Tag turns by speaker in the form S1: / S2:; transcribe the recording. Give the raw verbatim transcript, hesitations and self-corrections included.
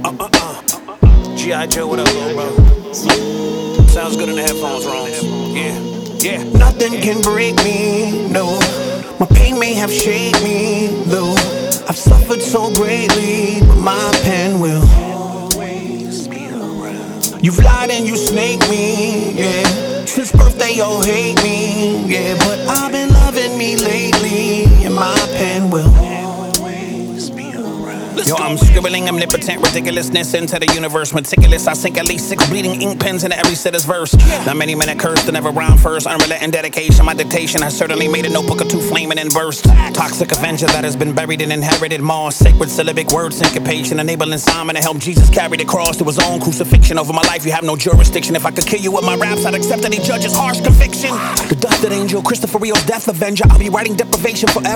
S1: G I. Joe, what up, little bro? Sounds good in the headphones, Rones. Yeah, yeah.
S2: Nothing can break me, no. My pain may have shaped me, though. I've suffered so greatly, but my pen will always be around. You've lied and you snaked me, yeah. Since birth they all hate me, yeah. But I've been loving me lately, and my pen will always be around.
S1: Yo, I'm scribbling omnipotent ridiculousness into the universe. Meticulous, I sink at least six bleeding ink pens into every sitter's verse. Not many men that curse to never rhyme first. Unrelenting dedication, my dictation has certainly made a notebook or two flaming and burst. Toxic Avenger that has been buried in inherited moss. Sacred syllabic word syncopation, enabling Simon to help Jesus carry the cross to his own crucifixion. Over my life, you have no jurisdiction. If I could kill you with my raps, I'd accept any judge's harsh conviction. The dusted angel, Christopher Rios, death avenger. I'll be writing deprivation forever.